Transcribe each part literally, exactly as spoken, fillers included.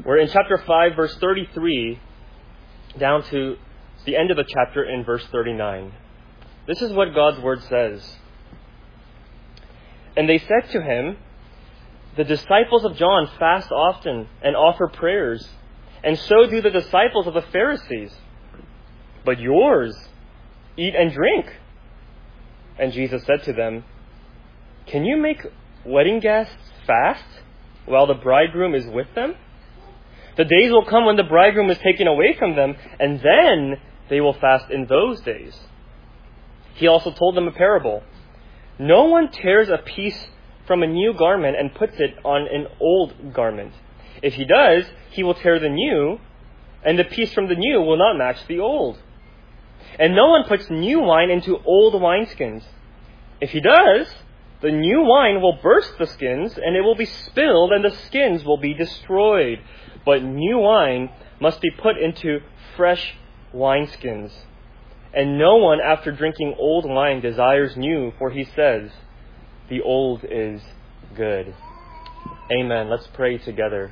We're in chapter five, verse thirty-three, down to the end of the chapter in verse thirty-nine. This is what God's word says. And they said to him, the disciples of John fast often and offer prayers, and so do the disciples of the Pharisees. But yours eat and drink. And Jesus said to them, can you make wedding guests fast while the bridegroom is with them? The days will come when the bridegroom is taken away from them, and then they will fast in those days. He also told them a parable. No one tears a piece from a new garment and puts it on an old garment. If he does, he will tear the new, and the piece from the new will not match the old. And no one puts new wine into old wineskins. If he does, the new wine will burst the skins, and it will be spilled, and the skins will be destroyed. But new wine must be put into fresh wineskins. And no one, after drinking old wine, desires new, for he says, the old is good. Amen. Let's pray together.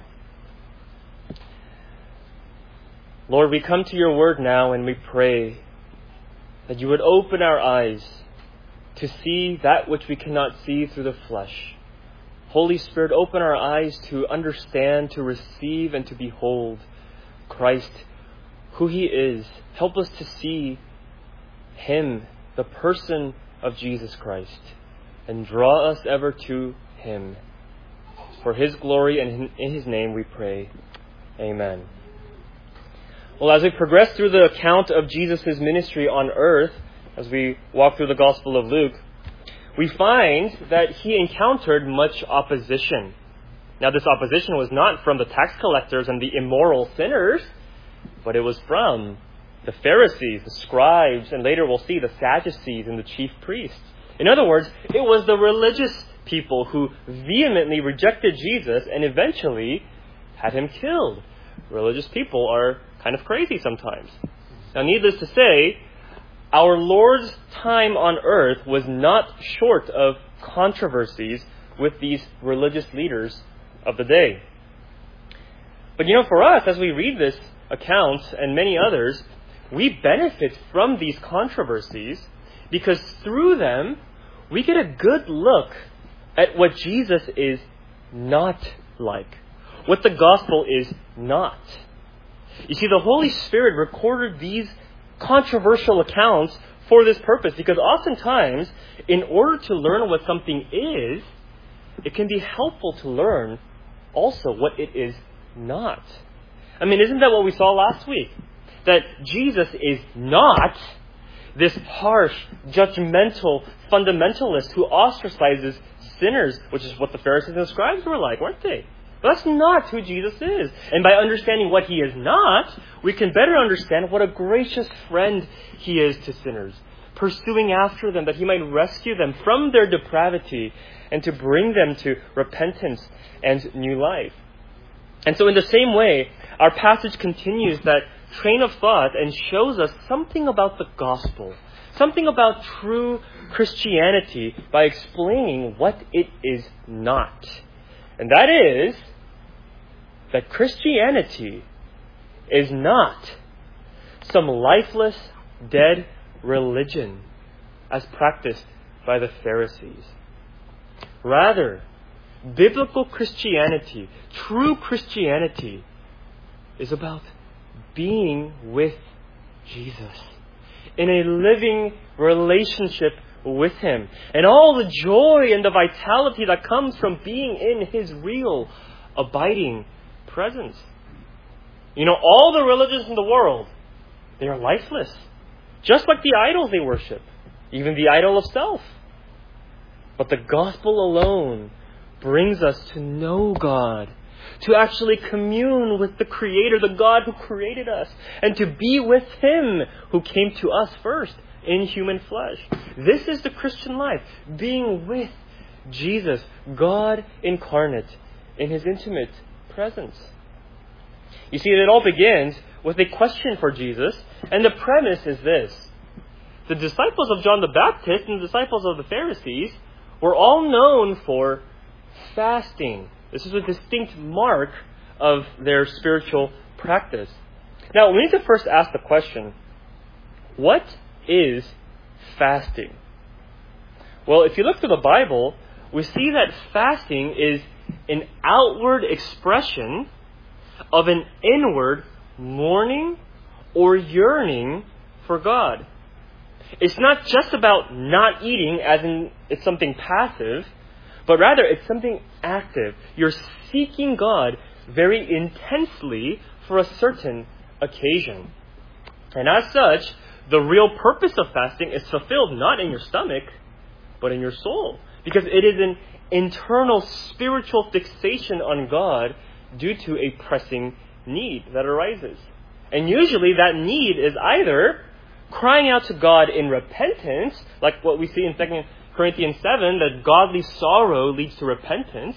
Lord, we come to your word now and we pray that you would open our eyes to see that which we cannot see through the flesh. Holy Spirit, open our eyes to understand, to receive, and to behold Christ, who he is. Help us to see him, the person of Jesus Christ, and draw us ever to him. For his glory and in his name we pray. Amen. Well, as we progress through the account of Jesus' ministry on earth, as we walk through the Gospel of Luke, we find that he encountered much opposition. Now, this opposition was not from the tax collectors and the immoral sinners, but it was from the Pharisees, the scribes, and later we'll see the Sadducees and the chief priests. In other words, it was the religious people who vehemently rejected Jesus and eventually had him killed. Religious people are kind of crazy sometimes. Now, needless to say, our Lord's time on earth was not short of controversies with these religious leaders of the day. But you know, for us, as we read this account and many others, we benefit from these controversies because through them, we get a good look at what Jesus is not like, what the gospel is not. You see, the Holy Spirit recorded these controversial accounts for this purpose, because oftentimes, in order to learn what something is, it can be helpful to learn also what it is not. I mean, isn't that what we saw last week? That Jesus is not this harsh, judgmental fundamentalist who ostracizes sinners, which is what the Pharisees and scribes were like, weren't they? But that's not who Jesus is. And by understanding what he is not, we can better understand what a gracious friend he is to sinners, pursuing after them that he might rescue them from their depravity and to bring them to repentance and new life. And so in the same way, our passage continues that train of thought and shows us something about the gospel, something about true Christianity by explaining what it is not. And that is that Christianity is not some lifeless, dead religion as practiced by the Pharisees. Rather, biblical Christianity, true Christianity, is about being with Jesus in a living relationship with him, and all the joy and the vitality that comes from being in his real, abiding presence. You know, all the religions in the world, they are lifeless, just like the idols they worship, even the idol of self. But the gospel alone brings us to know God, to actually commune with the Creator, the God who created us, and to be with him who came to us first in human flesh. This is the Christian life, being with Jesus, God incarnate, in his intimate presence. You see, it all begins with a question for Jesus, and the premise is this. The disciples of John the Baptist and the disciples of the Pharisees were all known for fasting. This is a distinct mark of their spiritual practice. Now, we need to first ask the question, what is fasting? Well, if you look through the Bible, we see that fasting is an outward expression of an inward mourning or yearning for God. It's not just about not eating as in it's something passive, but rather it's something active. You're seeking God very intensely for a certain occasion. And as such, the real purpose of fasting is fulfilled not in your stomach, but in your soul. Because it is an internal spiritual fixation on God due to a pressing need that arises. And usually that need is either crying out to God in repentance, like what we see in Second Corinthians seven, that godly sorrow leads to repentance,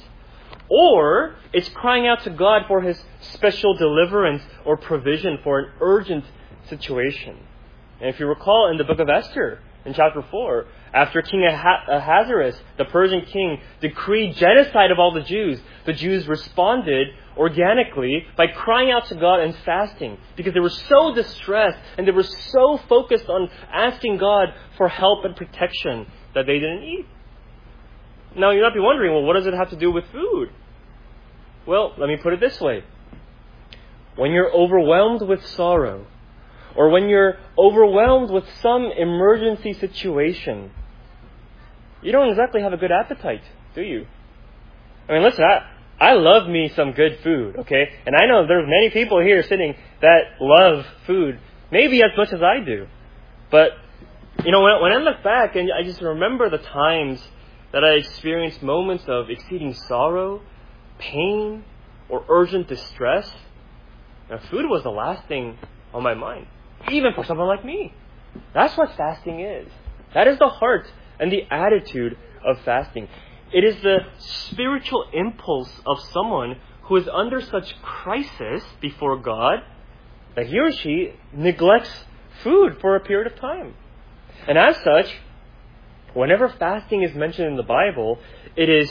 or it's crying out to God for His special deliverance or provision for an urgent situation. And if you recall in the book of Esther, in chapter four, after King Ahasuerus, the Persian king, decreed genocide of all the Jews, the Jews responded organically by crying out to God and fasting, because they were so distressed and they were so focused on asking God for help and protection that they didn't eat. Now, you might be wondering, well, what does it have to do with food? Well, let me put it this way. When you're overwhelmed with sorrow, or when you're overwhelmed with some emergency situation, you don't exactly have a good appetite, do you? I mean, listen, I, I love me some good food, okay? And I know there's many people here sitting that love food, maybe as much as I do. But, you know, when, when I look back and I just remember the times that I experienced moments of exceeding sorrow, pain, or urgent distress, now, food was the last thing on my mind. Even for someone like me. That's what fasting is. That is the heart and the attitude of fasting. It is the spiritual impulse of someone who is under such crisis before God that he or she neglects food for a period of time. And as such, whenever fasting is mentioned in the Bible, it is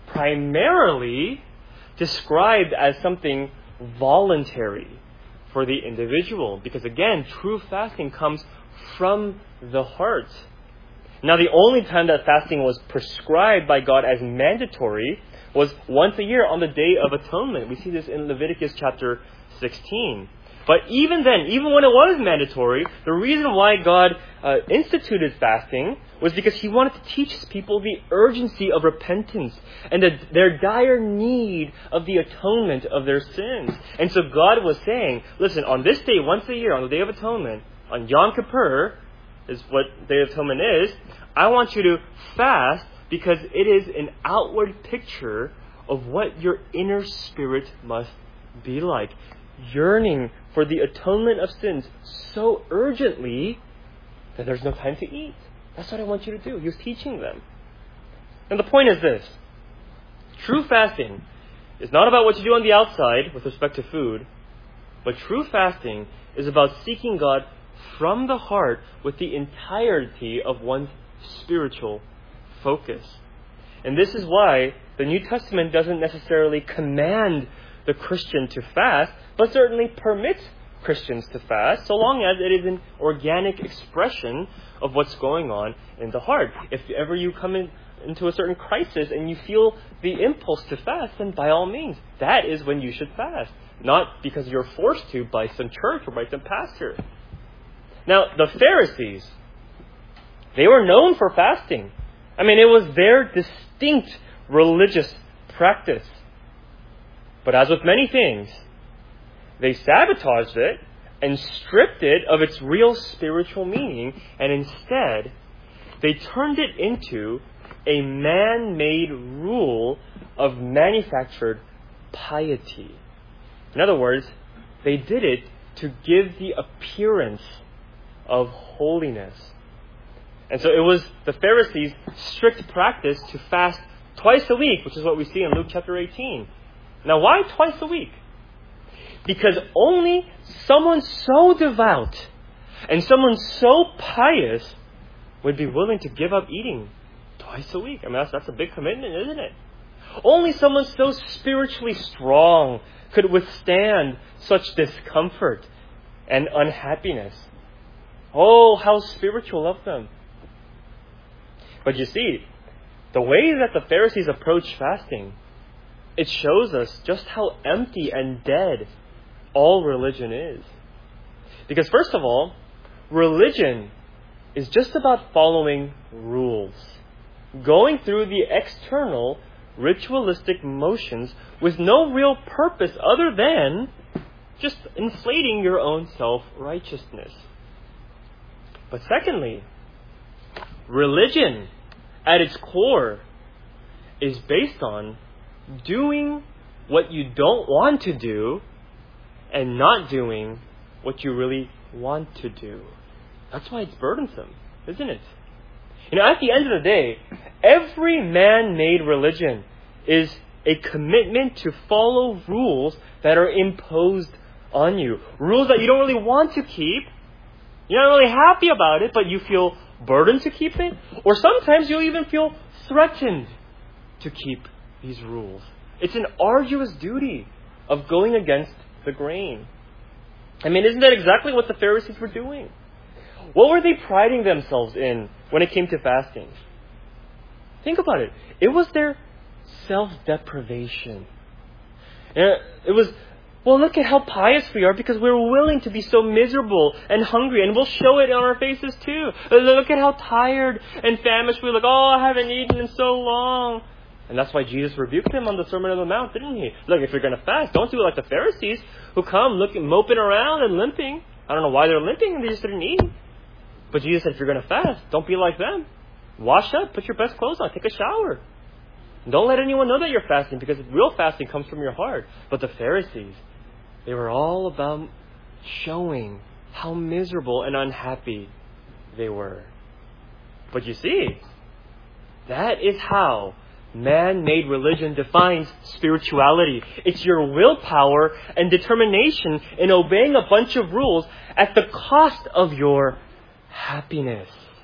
primarily described as something voluntary for the individual. Because again, true fasting comes from the heart. Now, the only time that fasting was prescribed by God as mandatory was once a year on the Day of Atonement. We see this in Leviticus chapter sixteen. But even then, even when it was mandatory, the reason why God uh, instituted fasting was because He wanted to teach His people the urgency of repentance and the, their dire need of the atonement of their sins. And so God was saying, listen, on this day, once a year, on the Day of Atonement, on Yom Kippur, is what Day of Atonement is, I want you to fast because it is an outward picture of what your inner spirit must be like. Yearning for the atonement of sins so urgently that there's no time to eat. That's what I want you to do. He was teaching them. And the point is this. True fasting is not about what you do on the outside with respect to food, but true fasting is about seeking God from the heart with the entirety of one's spiritual focus. And this is why the New Testament doesn't necessarily command the Christian to fast, but certainly permits Christians to fast, so long as it is an organic expression of what's going on in the heart. If ever you come in, into a certain crisis and you feel the impulse to fast, then by all means, that is when you should fast. Not because you're forced to by some church or by some pastor. Now, the Pharisees, they were known for fasting. I mean, it was their distinct religious practice. But as with many things, they sabotaged it and stripped it of its real spiritual meaning, and instead, they turned it into a man-made rule of manufactured piety. In other words, they did it to give the appearance of holiness. And so it was the Pharisees' strict practice to fast twice a week, which is what we see in Luke chapter eighteen. Now, why twice a week? Because only someone so devout and someone so pious would be willing to give up eating twice a week. I mean, that's, that's a big commitment, isn't it? Only someone so spiritually strong, could withstand such discomfort and unhappiness. Oh, how spiritual of them. But you see, the way that the Pharisees approach fasting, it shows us just how empty and dead all religion is. Because first of all, religion is just about following rules, going through the external ritualistic motions with no real purpose other than just inflating your own self-righteousness. But secondly, religion at its core is based on doing what you don't want to do and not doing what you really want to do. That's why it's burdensome, isn't it? You know, at the end of the day, every man-made religion is a commitment to follow rules that are imposed on you. Rules that you don't really want to keep. You're not really happy about it, but you feel burdened to keep it. Or sometimes you'll even feel threatened to keep these rules. It's an arduous duty of going against the grain. I mean, isn't that exactly what the Pharisees were doing? What were they priding themselves in when it came to fasting? Think about it. It was their self-deprivation. It was, well, look at how pious we are because we're willing to be so miserable and hungry, and we'll show it on our faces too. Look at how tired and famished we look. Oh, I haven't eaten in so long. And that's why Jesus rebuked them on the Sermon on the Mount, didn't he? Look, if you're going to fast, don't do it like the Pharisees who come looking, moping around and limping. I don't know why they're limping and they just didn't eat. But Jesus said, if you're going to fast, don't be like them. Wash up, put your best clothes on, take a shower. Don't let anyone know that you're fasting because real fasting comes from your heart. But the Pharisees, they were all about showing how miserable and unhappy they were. But you see, that is how man-made religion defines spirituality. It's your willpower and determination in obeying a bunch of rules at the cost of your happiness.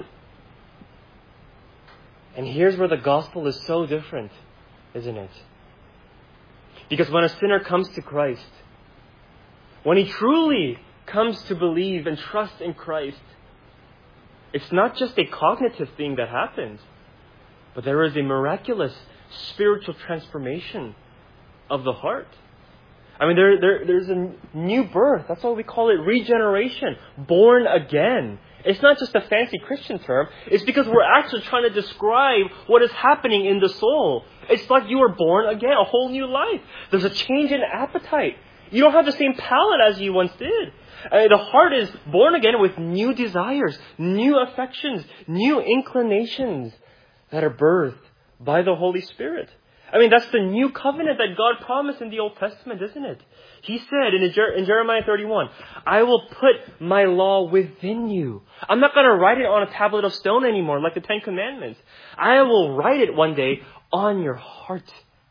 And here's where the gospel is so different, isn't it? Because when a sinner comes to Christ, when he truly comes to believe and trust in Christ, it's not just a cognitive thing that happens, but there is a miraculous spiritual transformation of the heart. I mean, there, there, there's a new birth. That's why we call it regeneration, born again. It's not just a fancy Christian term. It's because we're actually trying to describe what is happening in the soul. It's like you were born again, a whole new life. There's a change in appetite. You don't have the same palate as you once did. Uh, the heart is born again with new desires, new affections, new inclinations that are birthed by the Holy Spirit. I mean, that's the new covenant that God promised in the Old Testament, isn't it? He said in, Jer- in Jeremiah thirty-one, I will put my law within you. I'm not going to write it on a tablet of stone anymore like the Ten Commandments. I will write it one day on your heart.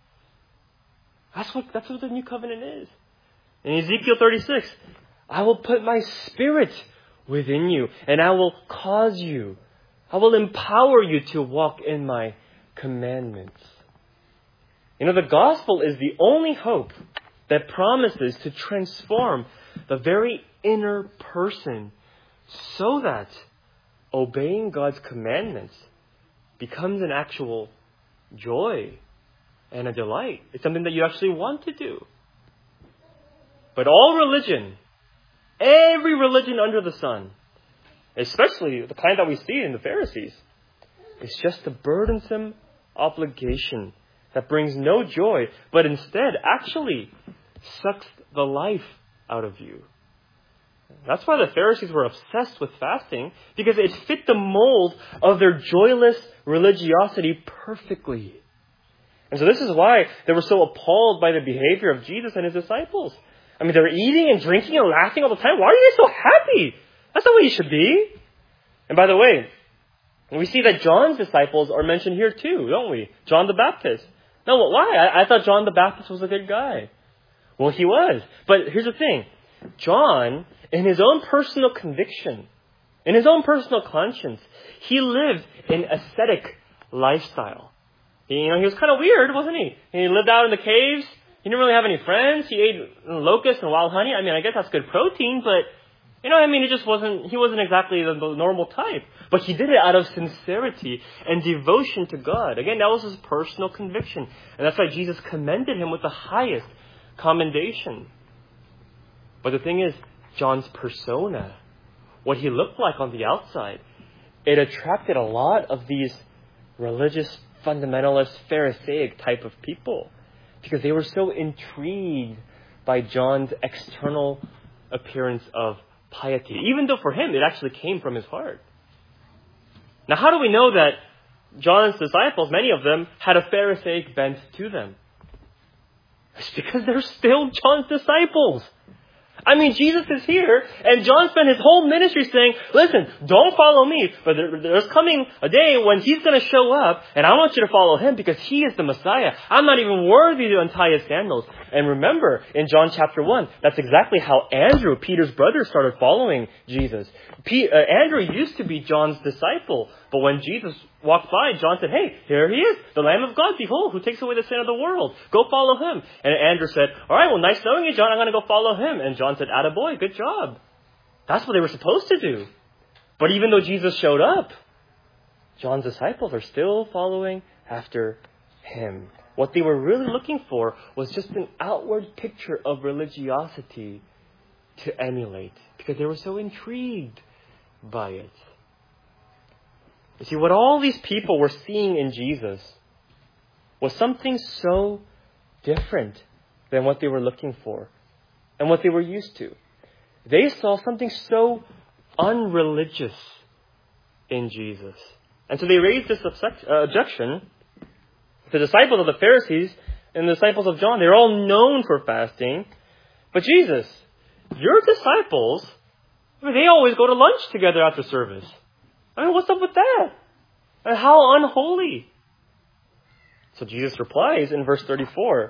That's what, that's what the new covenant is. In Ezekiel thirty-six, I will put my spirit within you and I will cause you, I will empower you to walk in my commandments. You know, the gospel is the only hope that promises to transform the very inner person so that obeying God's commandments becomes an actual joy and a delight. It's something that you actually want to do. But all religion, every religion under the sun, especially the kind that we see in the Pharisees, is just a burdensome obligation that brings no joy, but instead actually sucks the life out of you. That's why the Pharisees were obsessed with fasting, because it fit the mold of their joyless religiosity perfectly. And so this is why they were so appalled by the behavior of Jesus and his disciples. I mean, they were eating and drinking and laughing all the time. Why are you guys so happy? That's not what you should be. And by the way, we see that John's disciples are mentioned here too, don't we? John the Baptist. No, why? I, I thought John the Baptist was a good guy. Well, he was. But here's the thing. John, in his own personal conviction, in his own personal conscience, he lived an ascetic lifestyle. He, you know, he was kind of weird, wasn't he? He lived out in the caves. He didn't really have any friends. He ate locusts and wild honey. I mean, I guess that's good protein, but, you know, I mean, he just wasn't, he wasn't exactly the, the normal type. But he did it out of sincerity and devotion to God. Again, that was his personal conviction. And that's why Jesus commended him with the highest commendation. But the thing is, John's persona, what he looked like on the outside, it attracted a lot of these religious, fundamentalist, Pharisaic type of people. Because they were so intrigued by John's external appearance of piety. Even though for him, it actually came from his heart. Now, how do we know that John's disciples, many of them, had a Pharisaic bent to them? It's because they're still John's disciples. I mean, Jesus is here, and John spent his whole ministry saying, listen, don't follow me, but there, there's coming a day when he's going to show up, and I want you to follow him because he is the Messiah. I'm not even worthy to untie his sandals. And remember, in John chapter one, that's exactly how Andrew, Peter's brother, started following Jesus. P- uh, Andrew used to be John's disciple, but when Jesus walked by, John said, hey, here he is, the Lamb of God, behold, who takes away the sin of the world. Go follow him. And Andrew said, all right, well, nice knowing you, John. I'm going to go follow him. And John said, attaboy, good job. That's what they were supposed to do. But even though Jesus showed up, John's disciples are still following after him. What they were really looking for was just an outward picture of religiosity to emulate, because they were so intrigued by it. You see, what all these people were seeing in Jesus was something so different than what they were looking for and what they were used to. They saw something so unreligious in Jesus. And so they raised this objection. The disciples of the Pharisees and the disciples of John, they're all known for fasting. But Jesus, your disciples, I mean, they always go to lunch together after service. I mean, what's up with that? And how unholy. So Jesus replies in verse thirty-four,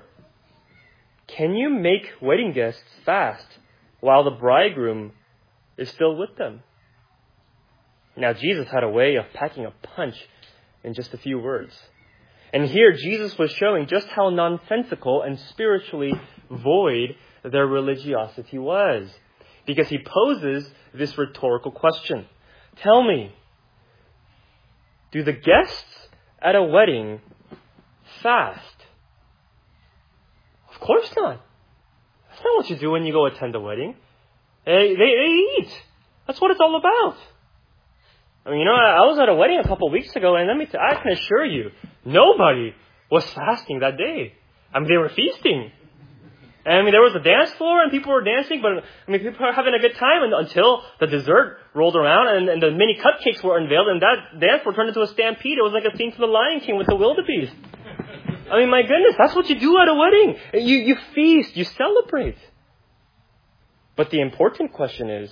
can you make wedding guests fast while the bridegroom is still with them? Now, Jesus had a way of packing a punch in just a few words. And here, Jesus was showing just how nonsensical and spiritually void their religiosity was. Because he poses this rhetorical question. Tell me, do the guests at a wedding fast? Of course not. That's not what you do when you go attend a wedding. They, they, they eat. That's what it's all about. I mean, you know, I was at a wedding a couple of weeks ago, and let me t- I can assure you, nobody was fasting that day. I mean, they were feasting. And I mean, there was a dance floor, and people were dancing, but I mean, people were having a good time and, until the dessert rolled around, and, and the mini cupcakes were unveiled, and that dance floor turned into a stampede. It was like a scene from The Lion King with the wildebeest. I mean, my goodness, that's what you do at a wedding. You, you feast, you celebrate. But the important question is,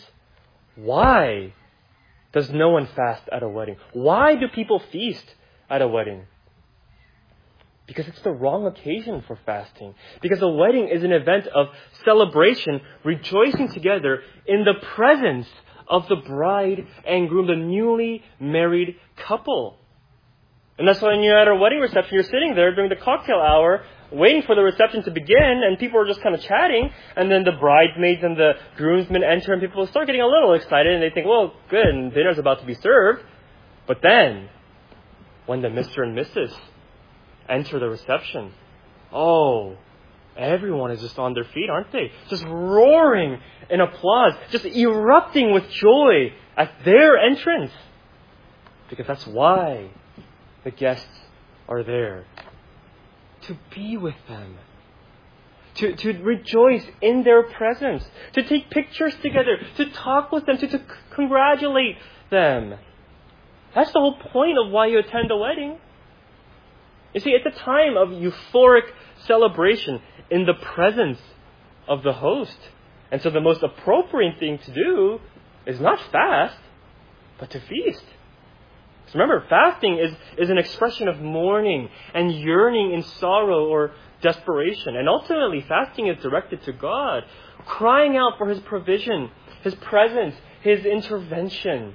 why does no one fast at a wedding? Why do people feast at a wedding? Because it's the wrong occasion for fasting. Because a wedding is an event of celebration, rejoicing together in the presence of the bride and groom, the newly married couple. And that's why when you're at a wedding reception, you're sitting there during the cocktail hour, waiting for the reception to begin, and people are just kind of chatting, and then the bridesmaids and the groomsmen enter, and people start getting a little excited, and they think, well, good, and dinner's about to be served. But then, when the Mister and Missus enter the reception, oh, everyone is just on their feet, aren't they? Just roaring in applause, just erupting with joy at their entrance. Because that's why the guests are there. To be with them. To, to rejoice in their presence. To take pictures together. To talk with them. To, to congratulate them. That's the whole point of why you attend a wedding. You see, it's a time of euphoric celebration in the presence of the host. And so the most appropriate thing to do is not fast, but to feast. So remember, fasting is, is an expression of mourning and yearning in sorrow or desperation. And ultimately, fasting is directed to God, crying out for His provision, His presence, His intervention.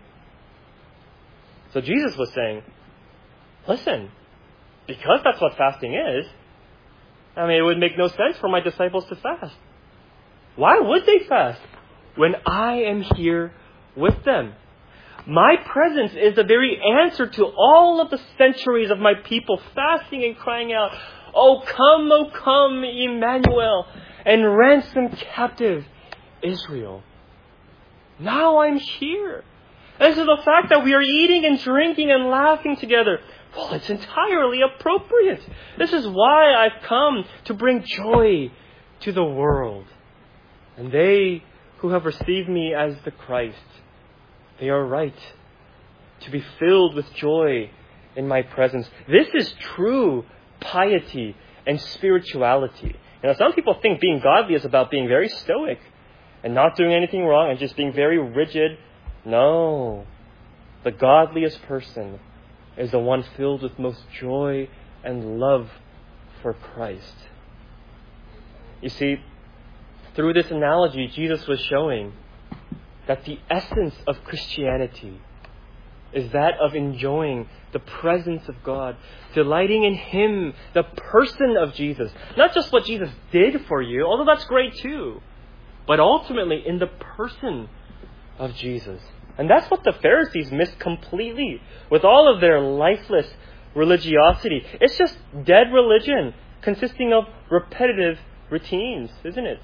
So Jesus was saying, listen, because that's what fasting is, I mean, it would make no sense for my disciples to fast. Why would they fast when I am here with them? My presence is the very answer to all of the centuries of my people fasting and crying out, "Oh come, oh come, Emmanuel, and ransom captive Israel." Now I'm here. And so the fact that we are eating and drinking and laughing together, well, it's entirely appropriate. This is why I've come to bring joy to the world. And they who have received me as the Christ, they are right to be filled with joy in my presence. This is true piety and spirituality. You know, some people think being godly is about being very stoic and not doing anything wrong and just being very rigid. No. The godliest person is the one filled with most joy and love for Christ. You see, through this analogy, Jesus was showing that the essence of Christianity is that of enjoying the presence of God, delighting in Him, the person of Jesus. Not just what Jesus did for you, although that's great too, but ultimately in the person of Jesus. And that's what the Pharisees missed completely with all of their lifeless religiosity. It's just dead religion consisting of repetitive routines, isn't it?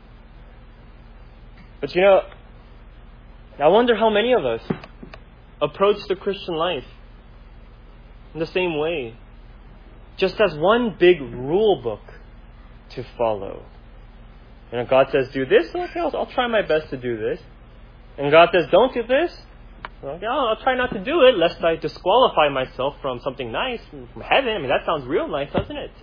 But you know, I wonder how many of us approach the Christian life in the same way, just as one big rule book to follow. You know, God says, do this, okay, I'll, I'll try my best to do this. And God says, don't do this, okay, I'll, I'll try not to do it, lest I disqualify myself from something nice, from heaven. I mean, that sounds real nice, doesn't it?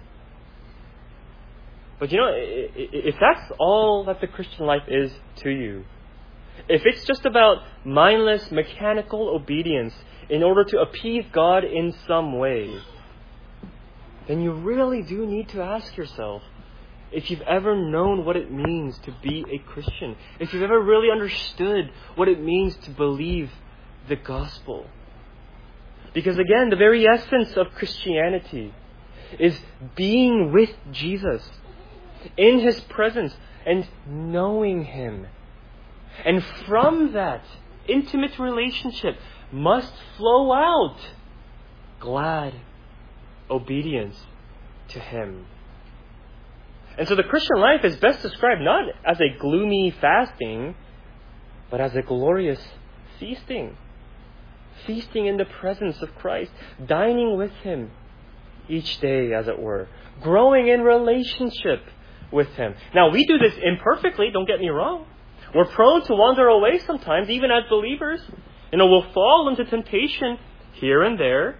But you know, if that's all that the Christian life is to you, if it's just about mindless, mechanical obedience in order to appease God in some way, then you really do need to ask yourself if you've ever known what it means to be a Christian, if you've ever really understood what it means to believe the gospel. Because again, the very essence of Christianity is being with Jesus, in His presence, and knowing Him. And from that intimate relationship must flow out glad obedience to Him. And so the Christian life is best described not as a gloomy fasting, but as a glorious feasting. Feasting in the presence of Christ, dining with Him each day, as it were, growing in relationship with Him. Now, we do this imperfectly, don't get me wrong. We're prone to wander away sometimes, even as believers. You know, we'll fall into temptation here and there.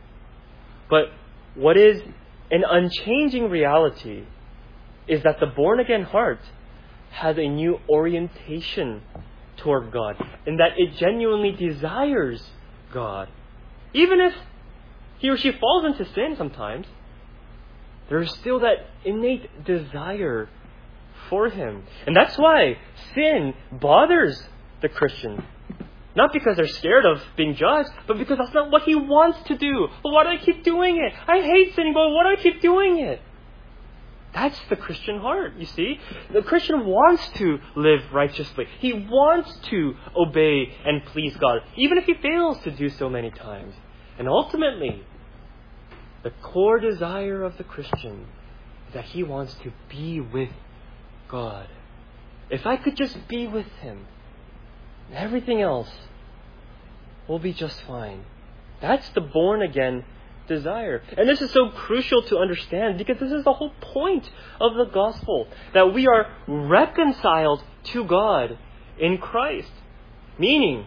But what is an unchanging reality is that the born-again heart has a new orientation toward God, and that it genuinely desires God. Even if he or she falls into sin sometimes, there is still that innate desire for Him. And that's why sin bothers the Christian. Not because they're scared of being judged, but because that's not what he wants to do. But why do I keep doing it? I hate sinning, but why do I keep doing it? That's the Christian heart, you see. The Christian wants to live righteously. He wants to obey and please God, even if he fails to do so many times. And ultimately, the core desire of the Christian is that he wants to be with God. If I could just be with Him, everything else will be just fine. That's the born-again desire. And this is so crucial to understand because this is the whole point of the gospel, that we are reconciled to God in Christ. Meaning,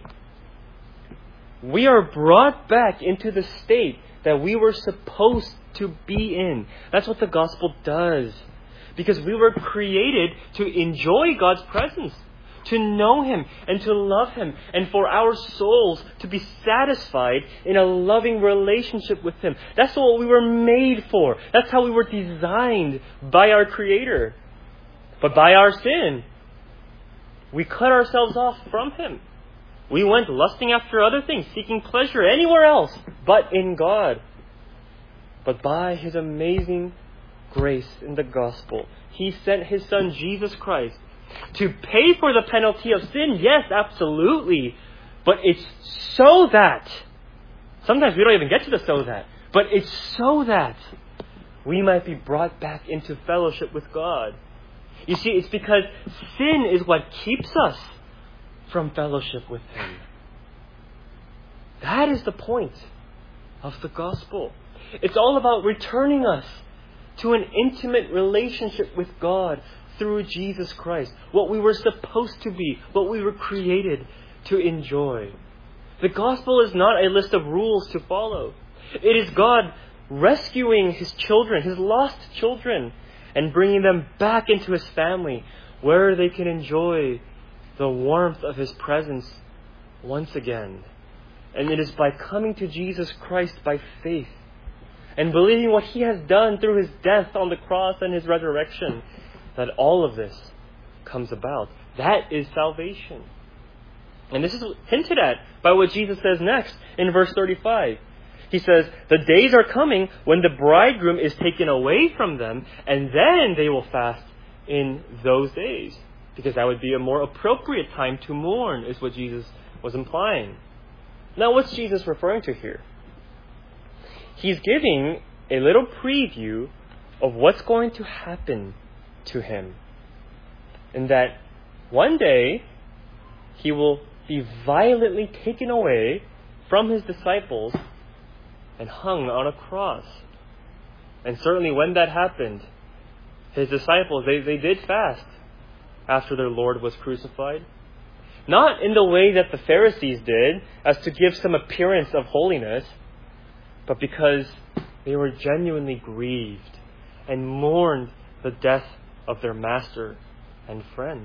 we are brought back into the state that we were supposed to be in. That's what the gospel does. Because we were created to enjoy God's presence, to know Him and to love Him, and for our souls to be satisfied in a loving relationship with Him. That's what we were made for. That's how we were designed by our Creator. But by our sin, we cut ourselves off from Him. We went lusting after other things, seeking pleasure anywhere else but in God. But by His amazing grace in the gospel. He sent His Son, Jesus Christ, to pay for the penalty of sin. Yes, absolutely. But it's so that, sometimes we don't even get to the so that, but it's so that we might be brought back into fellowship with God. You see, it's because sin is what keeps us from fellowship with Him. That is the point of the gospel. It's all about returning us to an intimate relationship with God through Jesus Christ. What we were supposed to be, what we were created to enjoy. The gospel is not a list of rules to follow. It is God rescuing His children, His lost children, and bringing them back into His family, where they can enjoy the warmth of His presence once again. And it is by coming to Jesus Christ by faith and believing what He has done through His death on the cross and His resurrection that all of this comes about. That is salvation. And this is hinted at by what Jesus says next in verse thirty-five. He says, the days are coming when the bridegroom is taken away from them, and then they will fast in those days. Because that would be a more appropriate time to mourn, is what Jesus was implying. Now, what's Jesus referring to here? He's giving a little preview of what's going to happen to Him. And that one day, He will be violently taken away from His disciples and hung on a cross. And certainly when that happened, His disciples, they, they did fast after their Lord was crucified. Not in the way that the Pharisees did, as to give some appearance of holiness, but because they were genuinely grieved and mourned the death of their master and friend.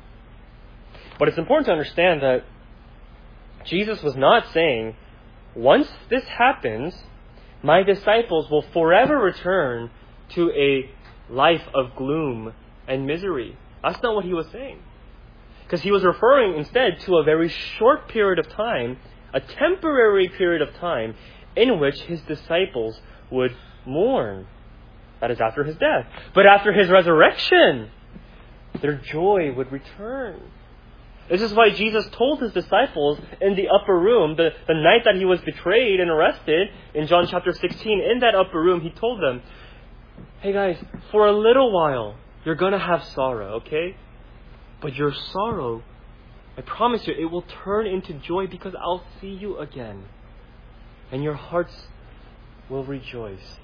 But it's important to understand that Jesus was not saying, once this happens, my disciples will forever return to a life of gloom and misery. That's not what He was saying. Because He was referring instead to a very short period of time, a temporary period of time, in which His disciples would mourn. That is after His death. But after His resurrection, their joy would return. This is why Jesus told His disciples in the upper room, the, the night that He was betrayed and arrested, in John chapter sixteen, in that upper room, He told them, hey guys, for a little while, you're going to have sorrow, okay? But your sorrow, I promise you, it will turn into joy because I'll see you again. And your hearts will rejoice.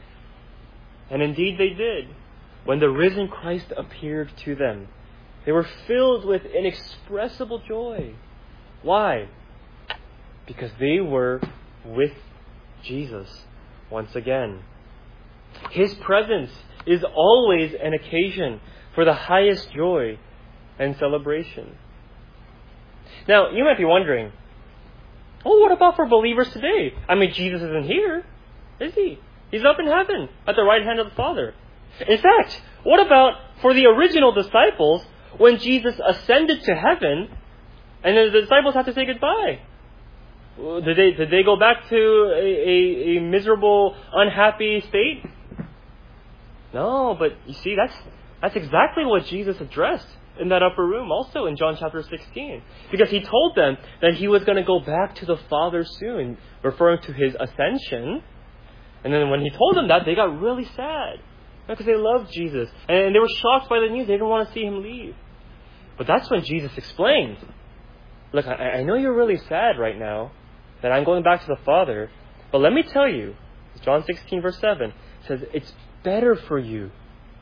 And indeed they did. When the risen Christ appeared to them, they were filled with inexpressible joy. Why? Because they were with Jesus once again. His presence is always an occasion for the highest joy and celebration. Now, you might be wondering, oh, what about for believers today? I mean, Jesus isn't here, is He? He's up in heaven at the right hand of the Father. In fact, what about for the original disciples when Jesus ascended to heaven and the disciples had to say goodbye? Did they, did they go back to a, a, a miserable, unhappy state? No, but you see, that's that's exactly what Jesus addressed in that upper room, also in John chapter sixteen. Because He told them that He was going to go back to the Father soon, referring to His ascension. And then when He told them that, they got really sad. Because they loved Jesus. And they were shocked by the news. They didn't want to see Him leave. But that's when Jesus explained, look, I, I know you're really sad right now that I'm going back to the Father. But let me tell you, John sixteen verse seven says, it's better for you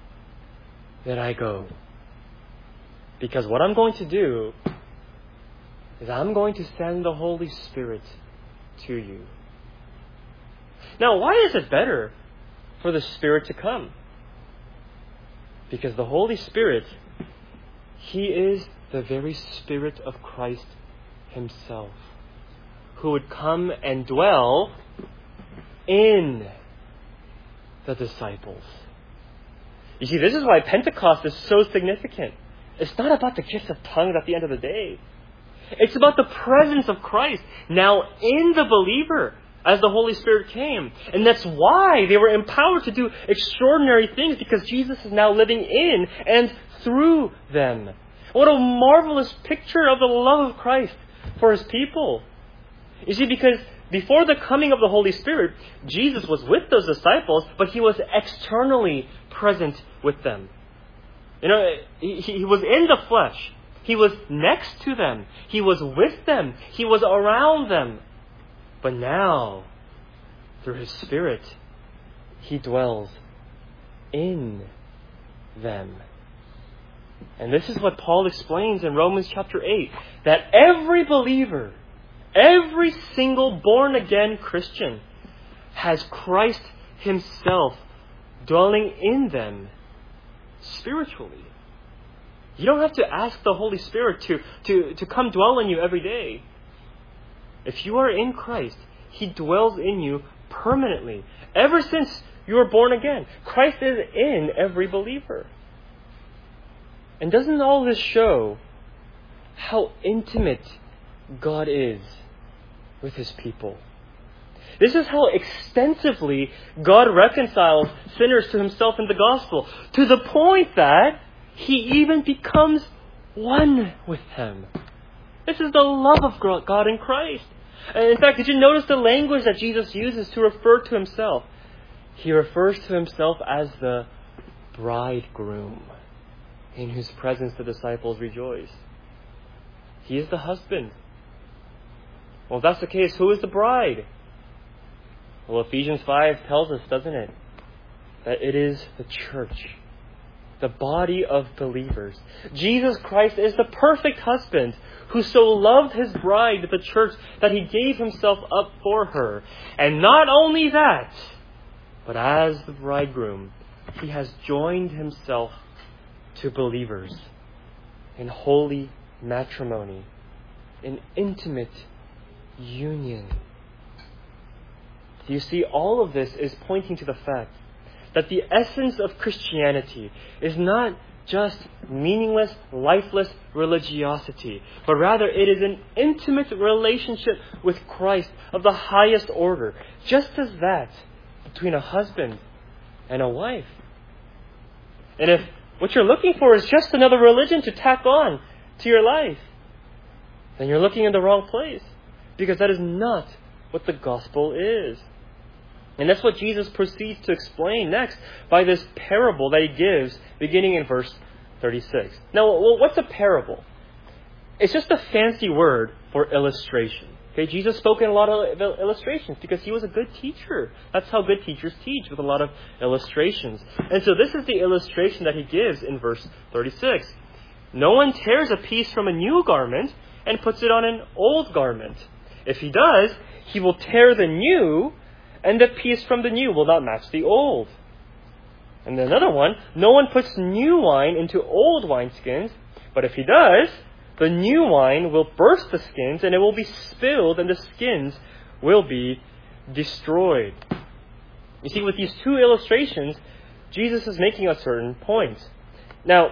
that I go. Because what I'm going to do is I'm going to send the Holy Spirit to you. Now, why is it better for the Spirit to come? Because the Holy Spirit, He is the very Spirit of Christ Himself, who would come and dwell in the disciples. You see, this is why Pentecost is so significant. It's not about the gift of tongues at the end of the day. It's about the presence of Christ now in the believer as the Holy Spirit came. And that's why they were empowered to do extraordinary things, because Jesus is now living in and through them. What a marvelous picture of the love of Christ for His people. You see, because before the coming of the Holy Spirit, Jesus was with those disciples, but He was externally present with them. You know, He, he was in the flesh. He was next to them. He was with them. He was around them. But now, through His Spirit, He dwells in them. And this is what Paul explains in Romans chapter eight, that every believer, every single born-again Christian has Christ Himself dwelling in them spiritually. You don't have to ask the Holy Spirit to, to, to come dwell in you every day. If you are in Christ, He dwells in you permanently. Ever since you were born again, Christ is in every believer. And doesn't all this show how intimate God is with His people? This is how extensively God reconciles sinners to Himself in the gospel, to the point that He even becomes one with them. This is the love of God in Christ. And in fact, did you notice the language that Jesus uses to refer to Himself? He refers to Himself as the bridegroom, in whose presence the disciples rejoice. He is the husband. Well, if that's the case, who is the bride? Well, Ephesians five tells us, doesn't it? That it is the church, the body of believers. Jesus Christ is the perfect husband who so loved His bride, the church, that He gave Himself up for her. And not only that, but as the bridegroom, He has joined Himself to believers in holy matrimony, in intimate union. You see, all of this is pointing to the fact that the essence of Christianity is not just meaningless, lifeless religiosity, but rather it is an intimate relationship with Christ of the highest order, just as that between a husband and a wife. And if what you're looking for is just another religion to tack on to your life, then you're looking in the wrong place, because that is not what the gospel is. And that's what Jesus proceeds to explain next by this parable that He gives beginning in verse thirty-six. Now, what's a parable? It's just a fancy word for illustration. Okay, Jesus spoke in a lot of illustrations because He was a good teacher. That's how good teachers teach, with a lot of illustrations. And so this is the illustration that He gives in verse thirty-six. No one tears a piece from a new garment and puts it on an old garment. If he does, he will tear the new, and the piece from the new will not match the old. And another one, no one puts new wine into old wineskins, but if he does, the new wine will burst the skins, and it will be spilled, and the skins will be destroyed. You see, with these two illustrations, Jesus is making a certain point. Now,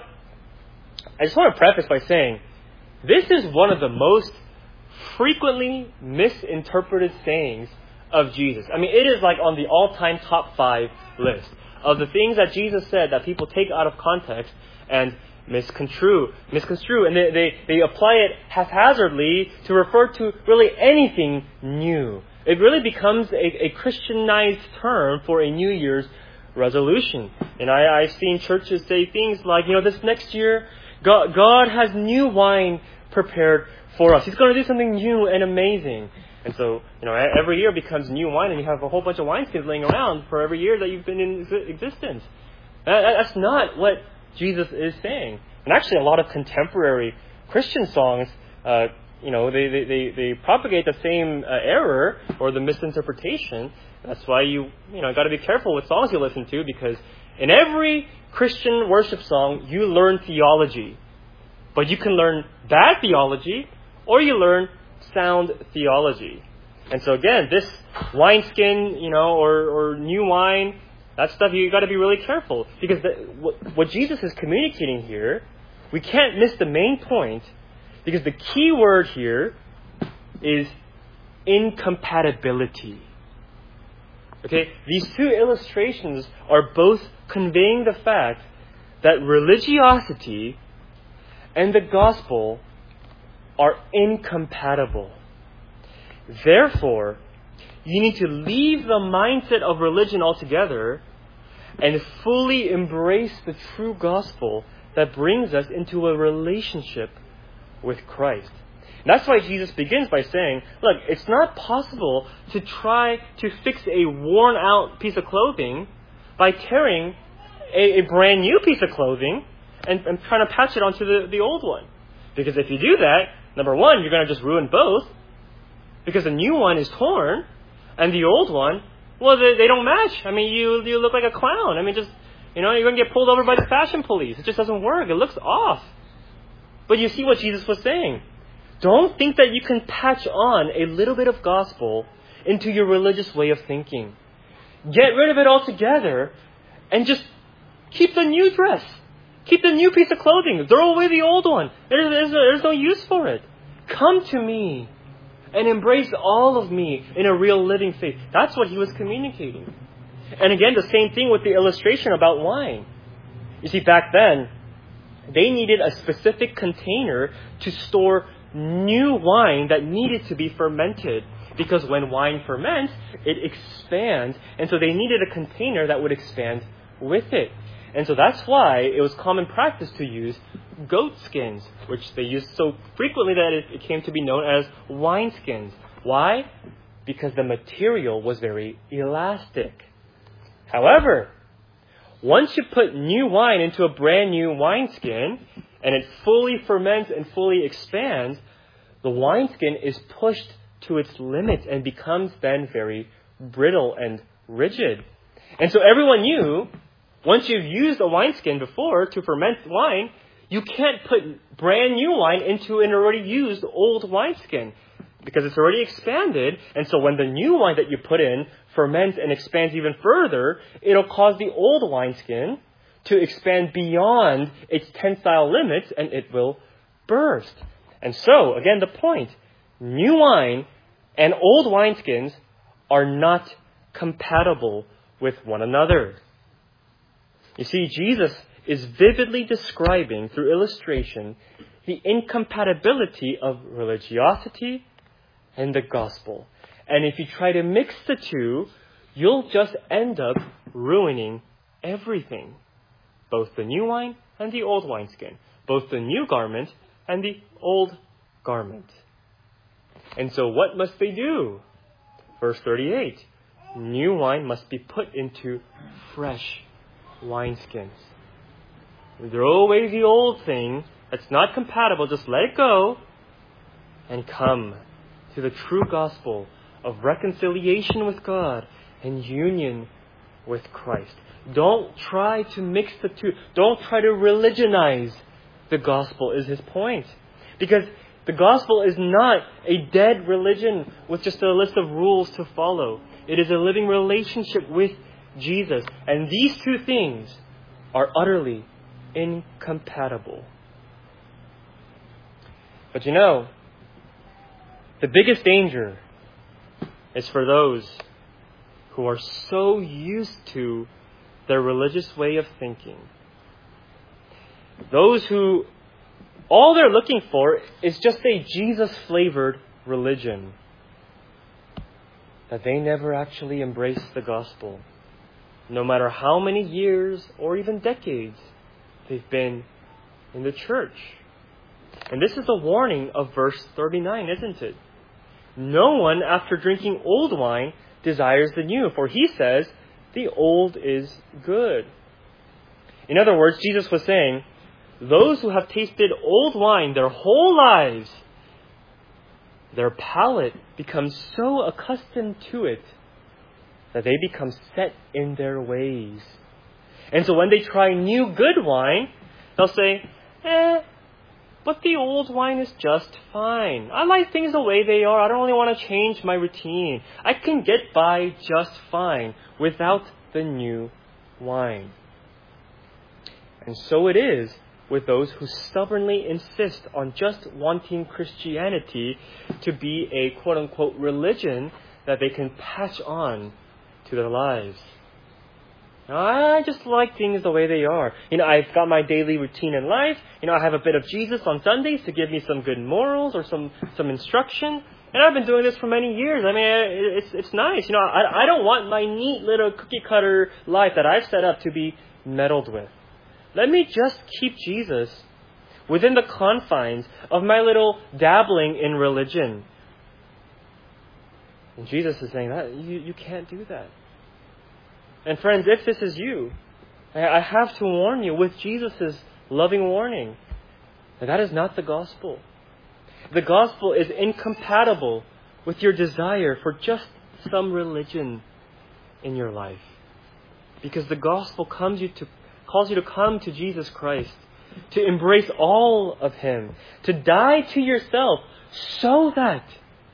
I just want to preface by saying, this is one of the most frequently misinterpreted sayings of Jesus. I mean, it is like on the all-time top five list of the things that Jesus said that people take out of context and misconstrue, misconstrue, and they, they, they apply it haphazardly to refer to really anything new. It really becomes a, a Christianized term for a New Year's resolution. And I, I've seen churches say things like, you know, this next year, God, God has new wine prepared for us. He's going to do something new and amazing. And so, you know, every year becomes new wine, and you have a whole bunch of wineskins laying around for every year that you've been in existence. That's not what Jesus is saying. And actually, a lot of contemporary Christian songs, uh, you know, they, they, they, they propagate the same uh, error or the misinterpretation. That's why you, you know, got to be careful with songs you listen to, because in every Christian worship song, you learn theology. But you can learn bad theology, or you learn sound theology. And so again, this wineskin, you know, or, or new wine, that stuff, you got to be really careful, because the, what, what Jesus is communicating here, we can't miss the main point, because the key word here is incompatibility. Okay, these two illustrations are both conveying the fact that religiosity and the gospel are incompatible. Therefore, you need to leave the mindset of religion altogether and fully embrace the true gospel that brings us into a relationship with Christ. And that's why Jesus begins by saying, look, it's not possible to try to fix a worn out piece of clothing by tearing a, a brand new piece of clothing and, and trying to patch it onto the, the old one. Because if you do that, number one, you're going to just ruin both, because the new one is torn and the old one, well, they, they don't match. I mean, you you look like a clown. I mean, just, you know, you're going to get pulled over by the fashion police. It just doesn't work. It looks off. But you see what Jesus was saying. Don't think that you can patch on a little bit of gospel into your religious way of thinking. Get rid of it altogether and just keep the new dress. Keep the new piece of clothing. Throw away the old one. There's, there's, there's no use for it. Come to me and embrace all of me in a real living faith. That's what he was communicating. And again, the same thing with the illustration about wine. You see, back then, they needed a specific container to store new wine that needed to be fermented. Because when wine ferments, it expands. And so they needed a container that would expand with it. And so that's why it was common practice to use goat skins, which they used so frequently that it, it came to be known as wine skins. Why? Because the material was very elastic. However, once you put new wine into a brand new wineskin and it fully ferments and fully expands, the wineskin is pushed to its limit and becomes then very brittle and rigid. And so everyone knew, once you've used a wineskin before to ferment wine, you can't put brand new wine into an already used old wineskin because it's already expanded. And so when the new wine that you put in ferments and expands even further, it'll cause the old wineskin to expand beyond its tensile limits and it will burst. And so, again, the point, new wine and old wineskins are not compatible with one another. You see, Jesus is vividly describing through illustration the incompatibility of religiosity and the gospel. And if you try to mix the two, you'll just end up ruining everything. Both the new wine and the old wineskin. Both the new garment and the old garment. And so what must they do? Verse thirty-eight. New wine must be put into fresh wineskins. Throw away the old thing that's not compatible. Just let it go and come to the true gospel of reconciliation with God and union with Christ. Don't try to mix the two. Don't try to religionize the gospel is his point. Because the gospel is not a dead religion with just a list of rules to follow. It is a living relationship with Jesus. And these two things are utterly incompatible. But you know, the biggest danger is for those who are so used to their religious way of thinking. Those who all they're looking for is just a Jesus-flavored religion. That they never actually embrace the gospel. No matter how many years or even decades they've been in the church. And this is the warning of verse thirty-nine, isn't it? No one, after drinking old wine, desires the new, for he says, the old is good. In other words, Jesus was saying, those who have tasted old wine their whole lives, their palate becomes so accustomed to it that they become set in their ways. And so when they try new good wine, they'll say, eh, but the old wine is just fine. I like things the way they are. I don't really want to change my routine. I can get by just fine without the new wine. And so it is with those who stubbornly insist on just wanting Christianity to be a quote-unquote religion that they can patch on to their lives. Now, I just like things the way they are. You know, I've got my daily routine in life. You know, I have a bit of Jesus on Sundays to give me some good morals or some, some instruction. And I've been doing this for many years. I mean, it's it's nice. You know, I, I don't want my neat little cookie cutter life that I've set up to be meddled with. Let me just keep Jesus within the confines of my little dabbling in religion. And Jesus is saying that you, you can't do that. And friends, if this is you, I have to warn you with Jesus' loving warning that that is not the gospel. The gospel is incompatible with your desire for just some religion in your life. Because the gospel comes you to, calls you to come to Jesus Christ, to embrace all of Him, to die to yourself so that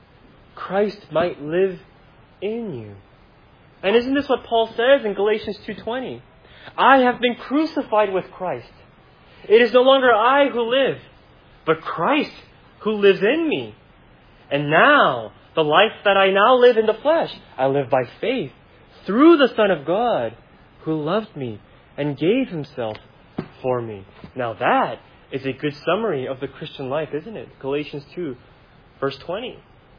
Christ might live in you. And isn't this what Paul says in Galatians two twenty? I have been crucified with Christ. It is no longer I who live, but Christ who lives in me. And now, the life that I now live in the flesh, I live by faith through the Son of God who loved me and gave Himself for me. Now that is a good summary of the Christian life, isn't it? Galatians two, verse twenty.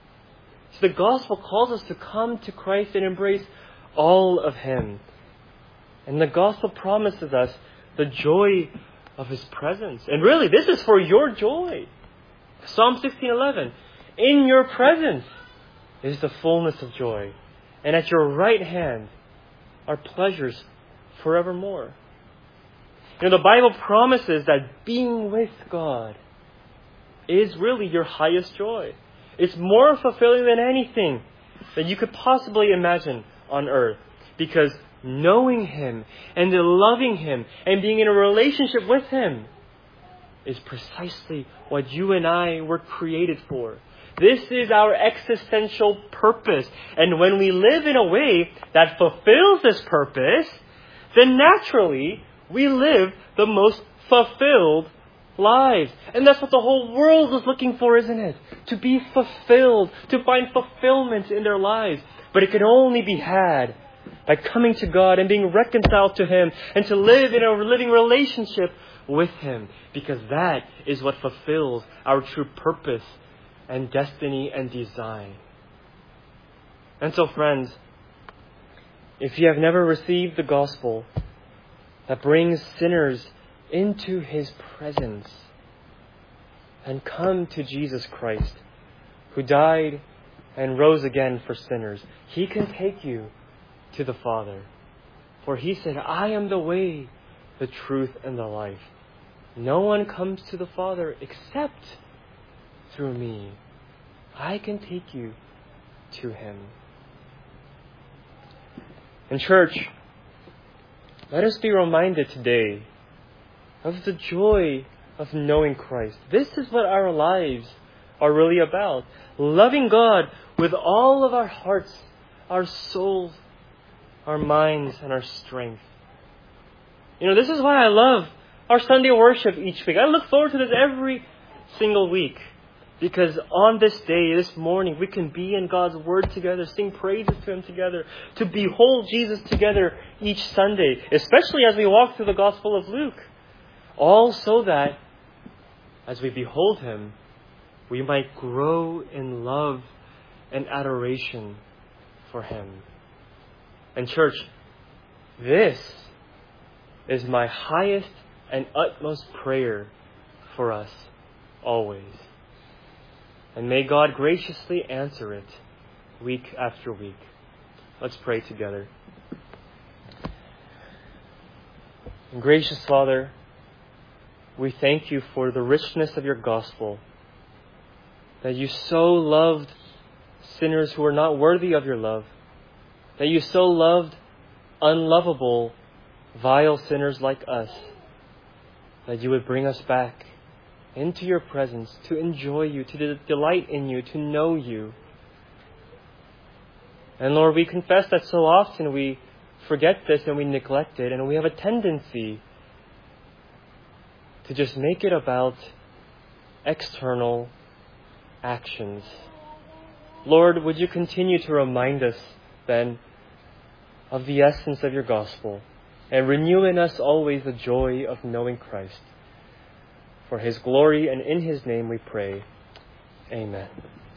So the gospel calls us to come to Christ and embrace all of Him. And the gospel promises us the joy of His presence. And really, this is for your joy. Psalm sixteen eleven. In your presence is the fullness of joy. And at your right hand are pleasures forevermore. You know, the Bible promises that being with God is really your highest joy. It's more fulfilling than anything that you could possibly imagine on earth. Because knowing Him and loving Him and being in a relationship with Him is precisely what you and I were created for. This is our existential purpose. And when we live in a way that fulfills this purpose, then naturally we live the most fulfilled lives. And that's what the whole world is looking for, isn't it? To be fulfilled, to find fulfillment in their lives. But it can only be had by coming to God and being reconciled to Him and to live in a living relationship with Him. Because that is what fulfills our true purpose and destiny and design. And so, friends, if you have never received the gospel that brings sinners into His presence, and come to Jesus Christ, who died and rose again for sinners, He can take you to the Father. For He said, I am the way, the truth, and the life. No one comes to the Father except through me. I can take you to Him. In church, let us be reminded today of the joy of knowing Christ. This is what our lives are really about. Loving God with all of our hearts, our souls, our minds, and our strength. You know, this is why I love our Sunday worship each week. I look forward to this every single week. Because on this day, this morning, we can be in God's Word together, sing praises to Him together, to behold Jesus together each Sunday, especially as we walk through the Gospel of Luke. All so that, as we behold Him, we might grow in love and adoration for Him. And church, this is my highest and utmost prayer for us always. And may God graciously answer it week after week. Let's pray together. And gracious Father, we thank You for the richness of Your gospel, that You so loved sinners who were not worthy of Your love, that You so loved unlovable, vile sinners like us, that You would bring us back into Your presence to enjoy You, to de- delight in You, to know You. And Lord, we confess that so often we forget this and we neglect it, and we have a tendency to just make it about external actions. Lord, would You continue to remind us then of the essence of your gospel, and renew in us always the joy of knowing Christ. For his glory and in his name we pray. Amen.